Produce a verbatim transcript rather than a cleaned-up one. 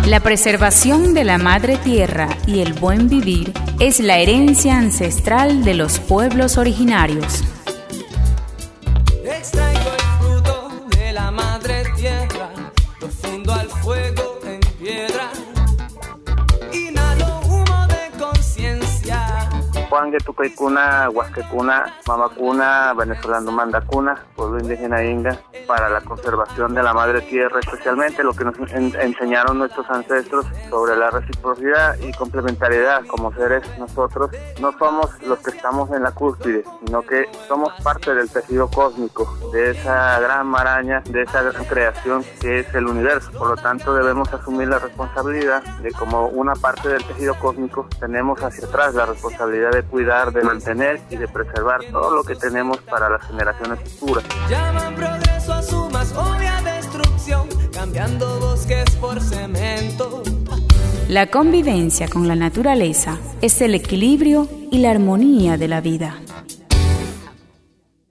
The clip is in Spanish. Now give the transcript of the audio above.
La preservación de la madre tierra y el buen vivir es la herencia ancestral de los pueblos originarios. Extraigo el fruto de la madre tierra, profundo al fuego en piedra. Inhalo humo de conciencia. Juan Getucaicuna, Huasquecuna, Mamacuna, Venezolano Mandacuna, pueblo indígena inga, para la conservación de la madre tierra, especialmente lo que nos en, enseñaron nuestros ancestros sobre la reciprocidad y complementariedad. Como seres, nosotros no somos los que estamos en la cúspide, sino que somos parte del tejido cósmico, de esa gran maraña, de esa gran creación que es el universo. Por lo tanto, debemos asumir la responsabilidad de, como una parte del tejido cósmico, tenemos hacia atrás la responsabilidad de cuidar, de mantener y de preservar todo lo que tenemos para las generaciones futuras. Llaman progreso a su más obvia destrucción, cambiando bosques por cemento. La convivencia con la naturaleza es el equilibrio y la armonía de la vida.